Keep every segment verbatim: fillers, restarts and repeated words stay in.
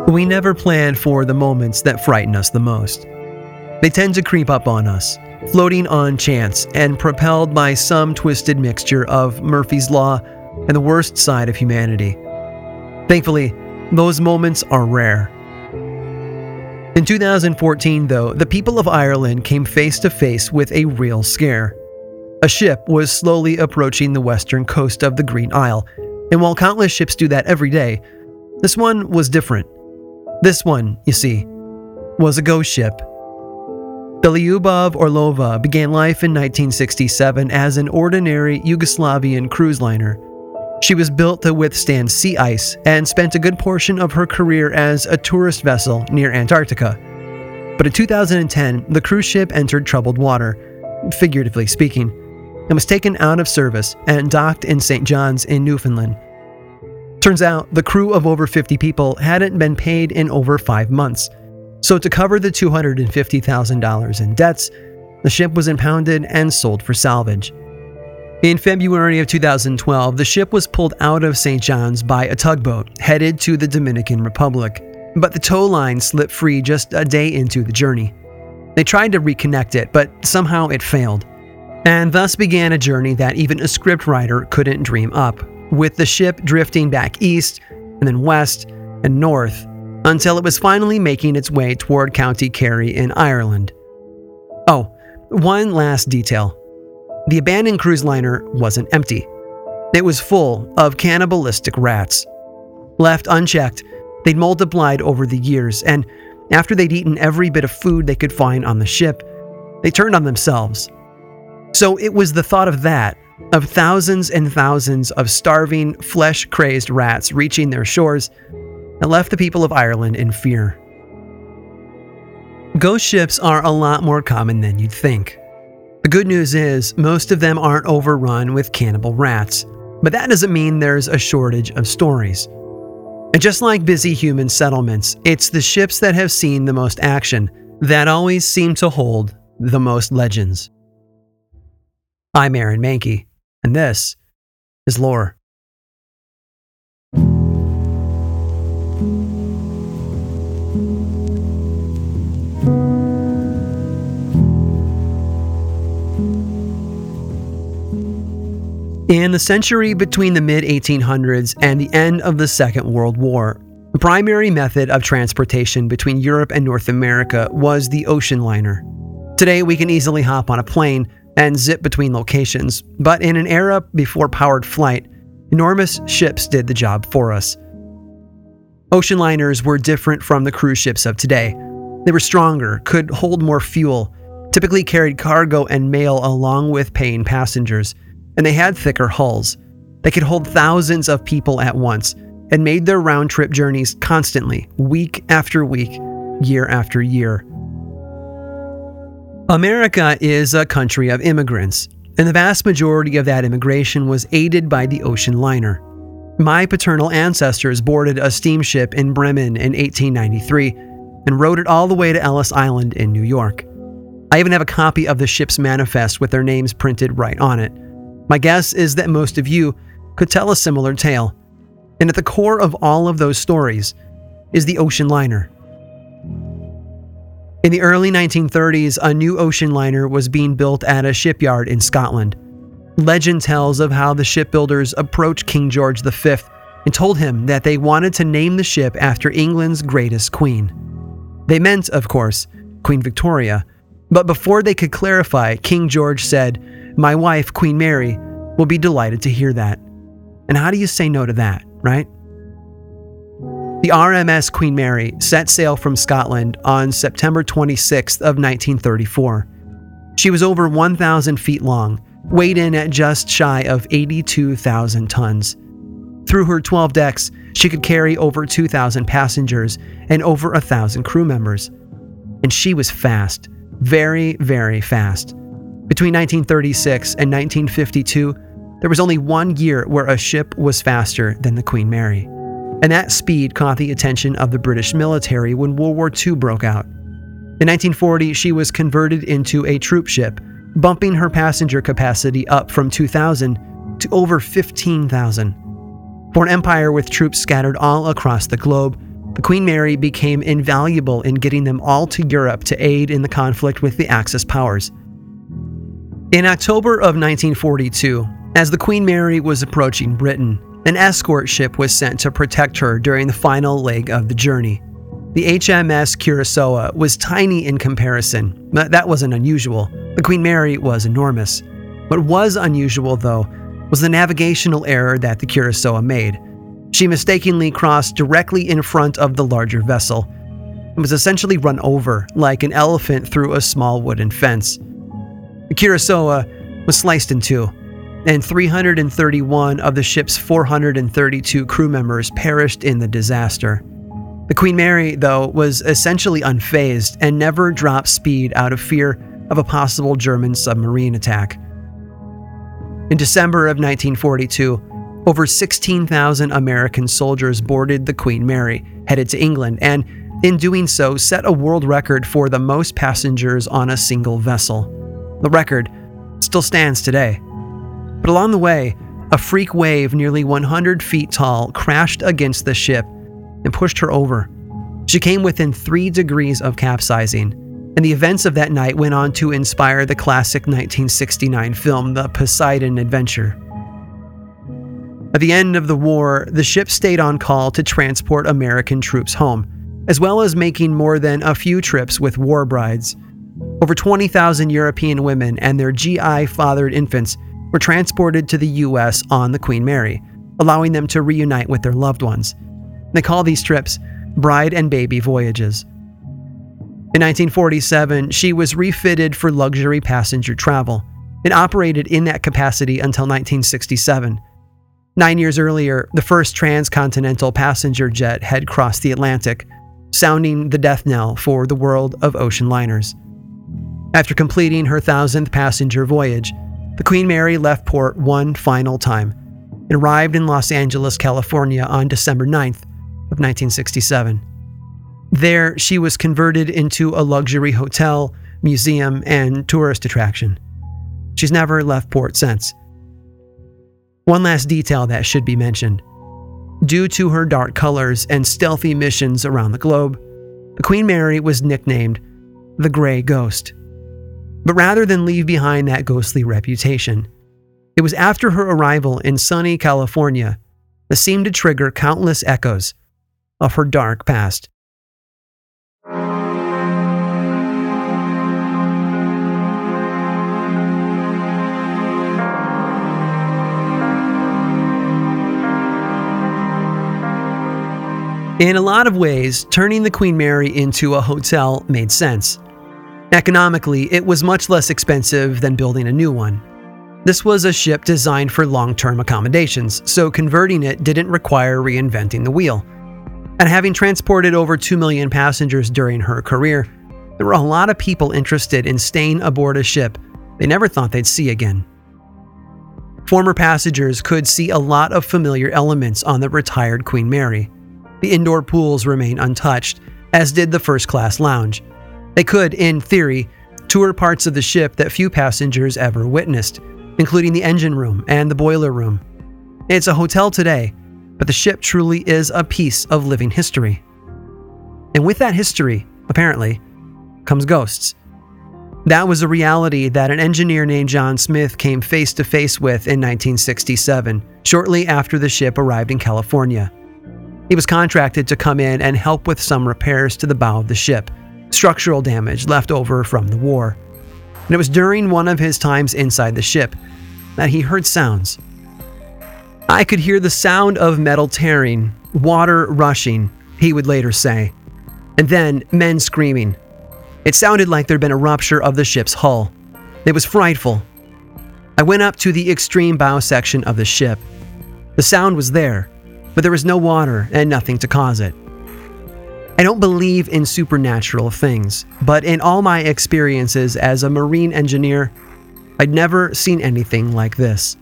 We never plan for the moments that frighten us the most. They tend to creep up on us, floating on chance and propelled by some twisted mixture of Murphy's Law and the worst side of humanity. Thankfully, those moments are rare. In two thousand fourteen, though, the people of Ireland came face to face with a real scare. A ship was slowly approaching the western coast of the Green Isle, and while countless ships do that every day, this one was different. This one, you see, was a ghost ship. The Lyubov Orlova began life in nineteen sixty-seven as an ordinary Yugoslavian cruise liner. She was built to withstand sea ice and spent a good portion of her career as a tourist vessel near Antarctica. But in two thousand ten, the cruise ship entered troubled water, figuratively speaking, and was taken out of service and docked in Saint John's in Newfoundland. Turns out, the crew of over fifty people hadn't been paid in over five months. So to cover the two hundred fifty thousand dollars in debts, the ship was impounded and sold for salvage. In February of two thousand twelve, the ship was pulled out of Saint John's by a tugboat headed to the Dominican Republic, but the tow line slipped free just a day into the journey. They tried to reconnect it, but somehow it failed. And thus began a journey that even a scriptwriter couldn't dream up, with the ship drifting back east, and then west, and north, until it was finally making its way toward County Kerry in Ireland. Oh, one last detail. The abandoned cruise liner wasn't empty. It was full of cannibalistic rats. Left unchecked, they'd multiplied over the years, and after they'd eaten every bit of food they could find on the ship, they turned on themselves. So it was the thought of that, of thousands and thousands of starving, flesh-crazed rats reaching their shores, that left the people of Ireland in fear. Ghost ships are a lot more common than you'd think. The good news is, most of them aren't overrun with cannibal rats, but that doesn't mean there's a shortage of stories. And just like busy human settlements, it's the ships that have seen the most action that always seem to hold the most legends. I'm Aaron Mahnke, and this is Lore. In the century between the mid eighteen hundreds and the end of the Second World War, the primary method of transportation between Europe and North America was the ocean liner. Today, we can easily hop on a plane and zip between locations, but in an era before powered flight, enormous ships did the job for us. Ocean liners were different from the cruise ships of today. They were stronger, could hold more fuel, typically carried cargo and mail along with paying passengers, and they had thicker hulls. They could hold thousands of people at once and made their round-trip journeys constantly, week after week, year after year. America is a country of immigrants, and the vast majority of that immigration was aided by the ocean liner. My paternal ancestors boarded a steamship in Bremen in eighteen ninety-three and rode it all the way to Ellis Island in New York. I even have a copy of the ship's manifest with their names printed right on it. My guess is that most of you could tell a similar tale. And at the core of all of those stories is the ocean liner. In the early nineteen thirties, a new ocean liner was being built at a shipyard in Scotland. Legend tells of how the shipbuilders approached King George the Fifth and told him that they wanted to name the ship after England's greatest queen. They meant, of course, Queen Victoria. But before they could clarify, King George said, "My wife, Queen Mary, will be delighted to hear that." And how do you say no to that, right? The R M S Queen Mary set sail from Scotland on September twenty-sixth of nineteen thirty-four. She was over one thousand feet long, weighed in at just shy of eighty-two thousand tons. Through her twelve decks, she could carry over two thousand passengers and over one thousand crew members. And she was fast, very, very fast. Between nineteen thirty-six and nineteen fifty-two, there was only one year where a ship was faster than the Queen Mary. And that speed caught the attention of the British military when World War Two broke out. In nineteen forty, she was converted into a troop ship, bumping her passenger capacity up from two thousand to over fifteen thousand. For an empire with troops scattered all across the globe, the Queen Mary became invaluable in getting them all to Europe to aid in the conflict with the Axis powers. In October of nineteen forty-two, as the Queen Mary was approaching Britain, an escort ship was sent to protect her during the final leg of the journey. The H M S Curaçao was tiny in comparison, but that wasn't unusual. The Queen Mary was enormous. What was unusual, though, was the navigational error that the Curaçao made. She mistakenly crossed directly in front of the larger vessel and was essentially run over like an elephant through a small wooden fence. The Curaçao was sliced in two, and three hundred thirty-one of the ship's four hundred thirty-two crew members perished in the disaster. The Queen Mary, though, was essentially unfazed and never dropped speed out of fear of a possible German submarine attack. In December of nineteen forty-two, over sixteen thousand American soldiers boarded the Queen Mary, headed to England, and in doing so set a world record for the most passengers on a single vessel. The record still stands today. But along the way, a freak wave nearly one hundred feet tall crashed against the ship and pushed her over. She came within three degrees of capsizing, and the events of that night went on to inspire the classic nineteen sixty-nine film, The Poseidon Adventure. At the end of the war, the ship stayed on call to transport American troops home, as well as making more than a few trips with war brides. Over twenty thousand European women and their G I-fathered infants were transported to the U S on the Queen Mary, allowing them to reunite with their loved ones. They call these trips bride and baby voyages. In nineteen forty-seven, she was refitted for luxury passenger travel and operated in that capacity until nineteen sixty-seven. Nine years earlier, the first transcontinental passenger jet had crossed the Atlantic, sounding the death knell for the world of ocean liners. After completing her thousandth passenger voyage, the Queen Mary left port one final time and arrived in Los Angeles, California on December ninth of nineteen sixty-seven. There, she was converted into a luxury hotel, museum, and tourist attraction. She's never left port since. One last detail that should be mentioned. Due to her dark colors and stealthy missions around the globe, the Queen Mary was nicknamed the Gray Ghost. But rather than leave behind that ghostly reputation, it was after her arrival in sunny California that seemed to trigger countless echoes of her dark past. In a lot of ways, turning the Queen Mary into a hotel made sense. Economically, it was much less expensive than building a new one. This was a ship designed for long-term accommodations, so converting it didn't require reinventing the wheel. And having transported over two million passengers during her career, there were a lot of people interested in staying aboard a ship they never thought they'd see again. Former passengers could see a lot of familiar elements on the retired Queen Mary. The indoor pools remain untouched, as did the first-class lounge. They could, in theory, tour parts of the ship that few passengers ever witnessed, including the engine room and the boiler room. It's a hotel today, but the ship truly is a piece of living history. And with that history, apparently, comes ghosts. That was a reality that an engineer named John Smith came face to face with in nineteen sixty-seven, shortly after the ship arrived in California. He was contracted to come in and help with some repairs to the bow of the ship, structural damage left over from the war. And it was during one of his times inside the ship that he heard sounds. "I could hear the sound of metal tearing, water rushing," he would later say, and then men screaming. It sounded like there'd been a rupture of the ship's hull. It was frightful. I went up to the extreme bow section of the ship. The sound was there, but there was no water and nothing to cause it. I don't believe in supernatural things, but in all my experiences as a marine engineer, I'd never seen anything like this.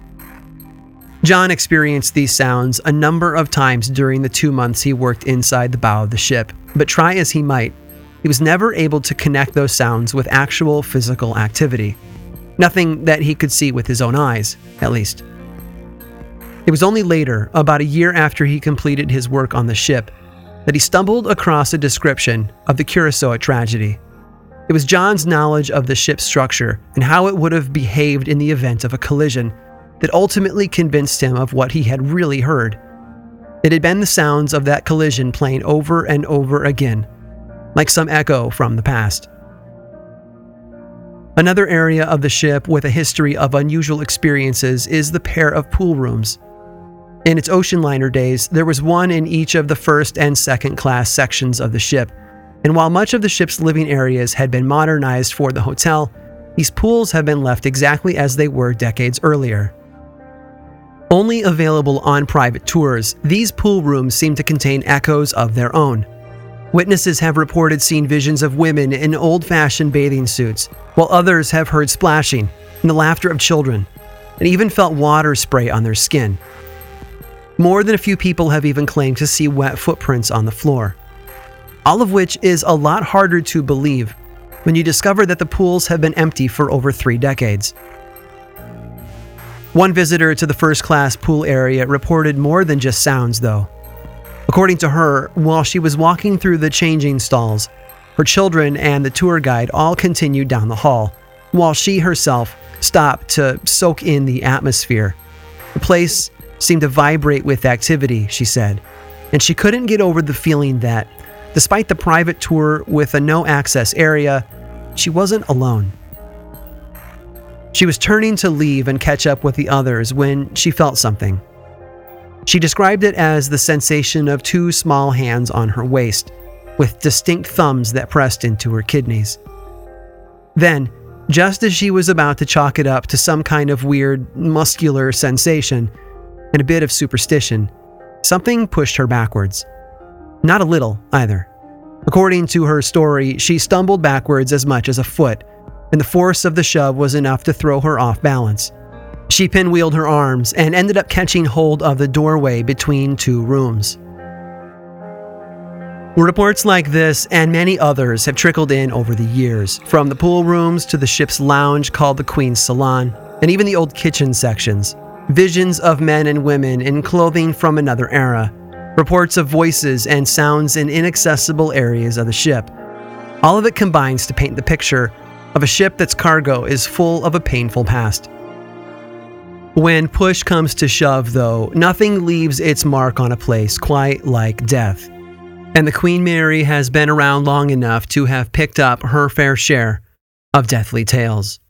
John experienced these sounds a number of times during the two months he worked inside the bow of the ship, but try as he might, he was never able to connect those sounds with actual physical activity. Nothing that he could see with his own eyes, at least. It was only later, about a year after he completed his work on the ship, that he stumbled across a description of the Curacao tragedy. It was John's knowledge of the ship's structure and how it would have behaved in the event of a collision that ultimately convinced him of what he had really heard. It had been the sounds of that collision playing over and over again, like some echo from the past. Another area of the ship with a history of unusual experiences is the pair of pool rooms. In its ocean liner days, there was one in each of the first and second class sections of the ship, and while much of the ship's living areas had been modernized for the hotel, these pools have been left exactly as they were decades earlier. Only available on private tours, these pool rooms seem to contain echoes of their own. Witnesses have reported seeing visions of women in old-fashioned bathing suits, while others have heard splashing and the laughter of children, and even felt water spray on their skin. More than a few people have even claimed to see wet footprints on the floor. All of which is a lot harder to believe when you discover that the pools have been empty for over three decades. One visitor to the first-class pool area reported more than just sounds, though. According to her, while she was walking through the changing stalls, her children and the tour guide all continued down the hall, while she herself stopped to soak in the atmosphere. The place seemed to vibrate with activity, she said, and she couldn't get over the feeling that, despite the private tour with a no-access area, she wasn't alone. She was turning to leave and catch up with the others when she felt something. She described it as the sensation of two small hands on her waist, with distinct thumbs that pressed into her kidneys. Then, just as she was about to chalk it up to some kind of weird, muscular sensation and a bit of superstition, something pushed her backwards. Not a little, either. According to her story, she stumbled backwards as much as a foot, and the force of the shove was enough to throw her off balance. She pinwheeled her arms and ended up catching hold of the doorway between two rooms. Reports like this and many others have trickled in over the years, from the pool rooms to the ship's lounge called the Queen's Salon, and even the old kitchen sections. Visions of men and women in clothing from another era. Reports of voices and sounds in inaccessible areas of the ship. All of it combines to paint the picture of a ship that's cargo is full of a painful past. When push comes to shove, though, nothing leaves its mark on a place quite like death. And the Queen Mary has been around long enough to have picked up her fair share of deathly tales.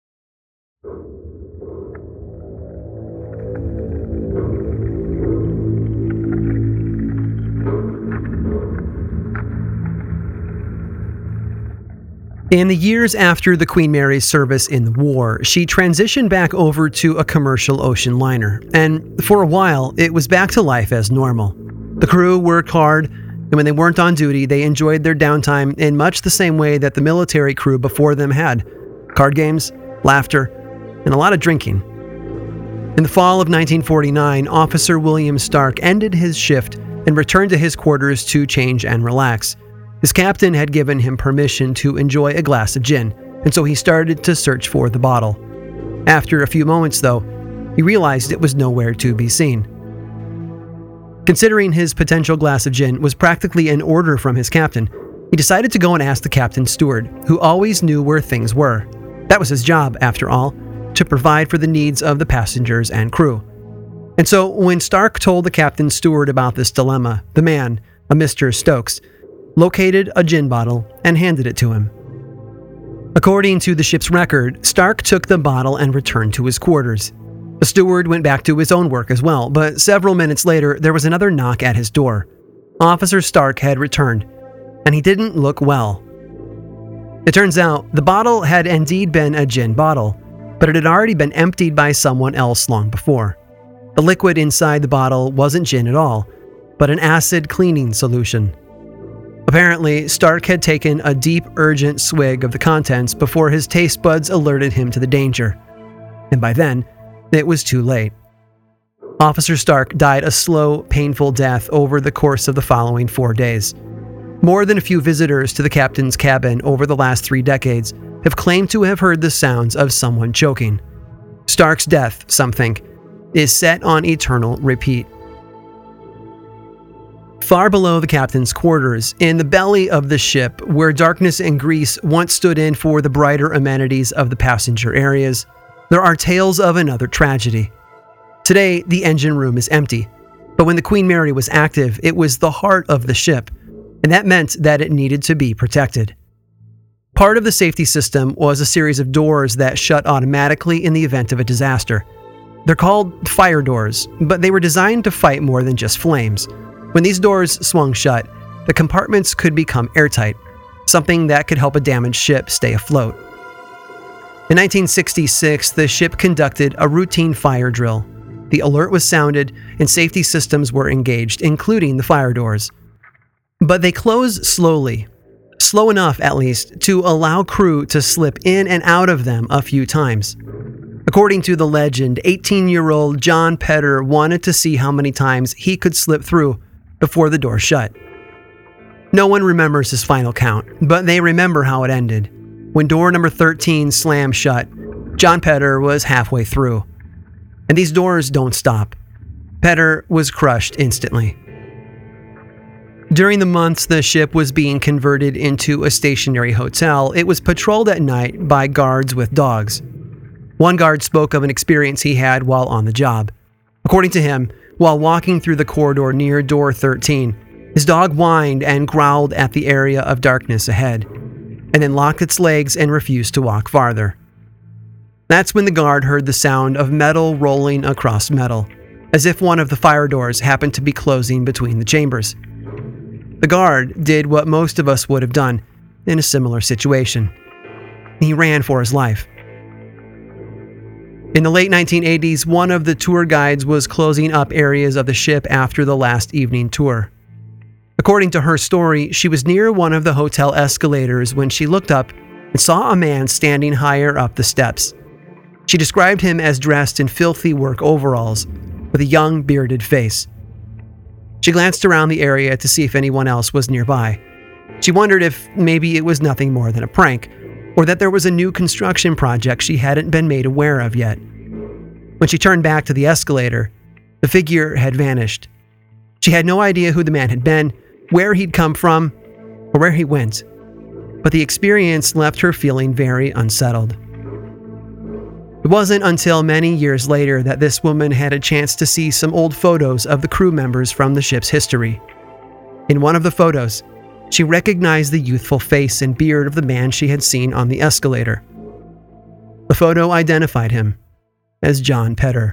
In the years after the Queen Mary's service in the war, she transitioned back over to a commercial ocean liner, and for a while, it was back to life as normal. The crew worked hard, and when they weren't on duty, they enjoyed their downtime in much the same way that the military crew before them had: card games, laughter, and a lot of drinking. In the fall of nineteen forty-nine, Officer William Stark ended his shift and returned to his quarters to change and relax. His captain had given him permission to enjoy a glass of gin, and so he started to search for the bottle. After a few moments, though, he realized it was nowhere to be seen. Considering his potential glass of gin was practically an order from his captain, he decided to go and ask the captain's steward, who always knew where things were. That was his job, after all, to provide for the needs of the passengers and crew. And so when Stark told the captain's steward about this dilemma, the man, a Mister Stokes, located a gin bottle and handed it to him. According to the ship's record, Stark took the bottle and returned to his quarters. The steward went back to his own work as well, but several minutes later, there was another knock at his door. Officer Stark had returned, and he didn't look well. It turns out, the bottle had indeed been a gin bottle, but it had already been emptied by someone else long before. The liquid inside the bottle wasn't gin at all, but an acid cleaning solution. Apparently, Stark had taken a deep, urgent swig of the contents before his taste buds alerted him to the danger. And by then, it was too late. Officer Stark died a slow, painful death over the course of the following four days. More than a few visitors to the captain's cabin over the last three decades have claimed to have heard the sounds of someone choking. Stark's death, some think, is set on eternal repeat. Far below the captain's quarters, in the belly of the ship, where darkness and grease once stood in for the brighter amenities of the passenger areas, there are tales of another tragedy. Today, the engine room is empty, but when the Queen Mary was active, it was the heart of the ship, and that meant that it needed to be protected. Part of the safety system was a series of doors that shut automatically in the event of a disaster. They're called fire doors, but they were designed to fight more than just flames. When these doors swung shut, the compartments could become airtight, something that could help a damaged ship stay afloat. In nineteen sixty-six, the ship conducted a routine fire drill. The alert was sounded and safety systems were engaged, including the fire doors. But they closed slowly, slow enough at least, to allow crew to slip in and out of them a few times. According to the legend, eighteen-year-old John Petter wanted to see how many times he could slip through before the door shut. No one remembers his final count, but they remember how it ended. When door number thirteen slammed shut, John Petter was halfway through. And these doors don't stop. Petter was crushed instantly. During the months the ship was being converted into a stationary hotel, it was patrolled at night by guards with dogs. One guard spoke of an experience he had while on the job. According to him, while walking through the corridor near door thirteen, his dog whined and growled at the area of darkness ahead, and then locked its legs and refused to walk farther. That's when the guard heard the sound of metal rolling across metal, as if one of the fire doors happened to be closing between the chambers. The guard did what most of us would have done in a similar situation. He ran for his life. In the late nineteen eighties, one of the tour guides was closing up areas of the ship after the last evening tour. According to her story, she was near one of the hotel escalators when she looked up and saw a man standing higher up the steps. She described him as dressed in filthy work overalls, with a young bearded face. She glanced around the area to see if anyone else was nearby. She wondered if maybe it was nothing more than a prank, or that there was a new construction project she hadn't been made aware of yet. When she turned back to the escalator, the figure had vanished. She had no idea who the man had been, where he'd come from, or where he went. But the experience left her feeling very unsettled. It wasn't until many years later that this woman had a chance to see some old photos of the crew members from the ship's history. In one of the photos, she recognized the youthful face and beard of the man she had seen on the escalator. The photo identified him as John Petter.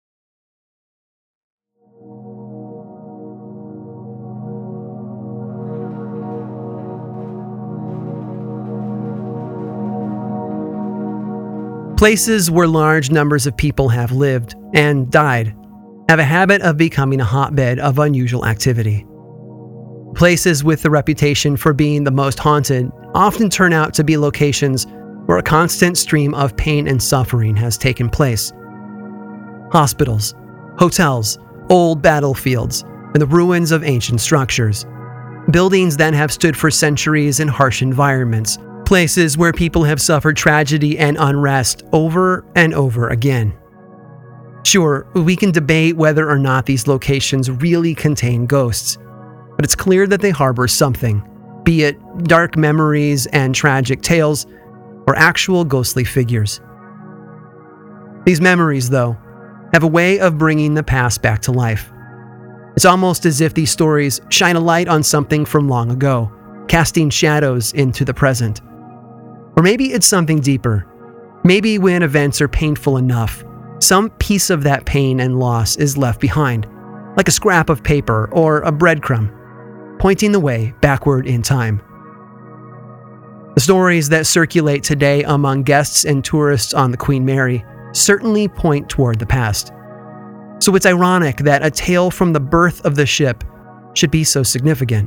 Places where large numbers of people have lived and died have a habit of becoming a hotbed of unusual activity. Places with the reputation for being the most haunted often turn out to be locations where a constant stream of pain and suffering has taken place. Hospitals, hotels, old battlefields, and the ruins of ancient structures. Buildings that have stood for centuries in harsh environments. Places where people have suffered tragedy and unrest over and over again. Sure, we can debate whether or not these locations really contain ghosts, but it's clear that they harbor something, be it dark memories and tragic tales, or actual ghostly figures. These memories, though, have a way of bringing the past back to life. It's almost as if these stories shine a light on something from long ago, casting shadows into the present. Or maybe it's something deeper. Maybe when events are painful enough, some piece of that pain and loss is left behind, like a scrap of paper or a breadcrumb, pointing the way backward in time. The stories that circulate today among guests and tourists on the Queen Mary certainly point toward the past. So it's ironic that a tale from the birth of the ship should be so significant.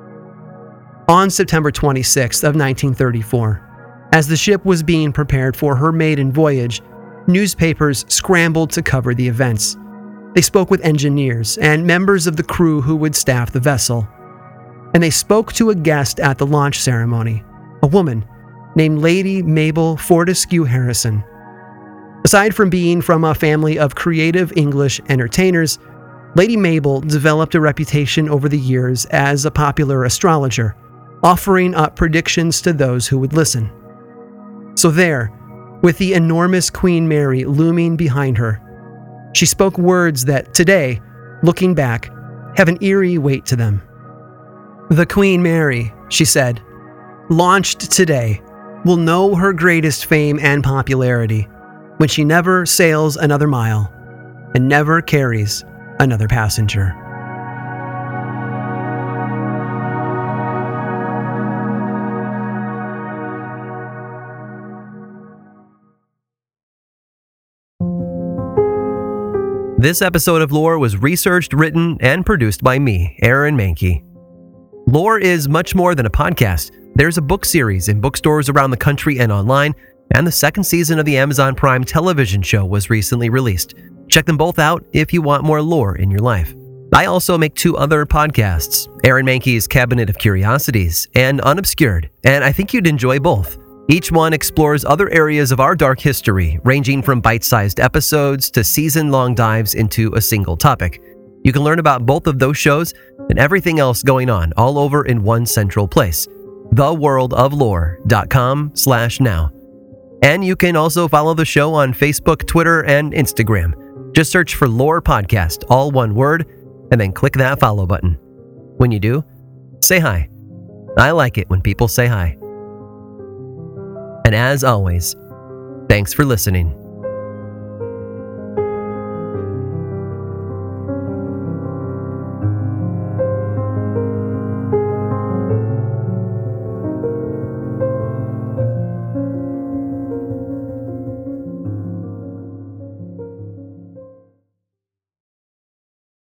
On September twenty-sixth of nineteen thirty-four, as the ship was being prepared for her maiden voyage, newspapers scrambled to cover the events. They spoke with engineers and members of the crew who would staff the vessel. And they spoke to a guest at the launch ceremony, a woman named Lady Mabel Fortescue Harrison. Aside from being from a family of creative English entertainers, Lady Mabel developed a reputation over the years as a popular astrologer, offering up predictions to those who would listen. So there, with the enormous Queen Mary looming behind her, she spoke words that today, looking back, have an eerie weight to them. "The Queen Mary," she said, "launched today, will know her greatest fame and popularity when she never sails another mile and never carries another passenger." This episode of Lore was researched, written, and produced by me, Aaron Mahnke. Lore is much more than a podcast. There's a book series in bookstores around the country and online, and the second season of the Amazon Prime television show was recently released. Check them both out if you want more lore in your life. I also make two other podcasts, Aaron Mahnke's Cabinet of Curiosities and Unobscured, and I think you'd enjoy both. Each one explores other areas of our dark history, ranging from bite-sized episodes to season-long dives into a single topic. You can learn about both of those shows and everything else going on all over in one central place, the world of lore dot com slash now. And you can also follow the show on Facebook, Twitter, and Instagram. Just search for Lore Podcast, all one word, and then click that follow button. When you do, say hi. I like it when people say hi. And as always, thanks for listening.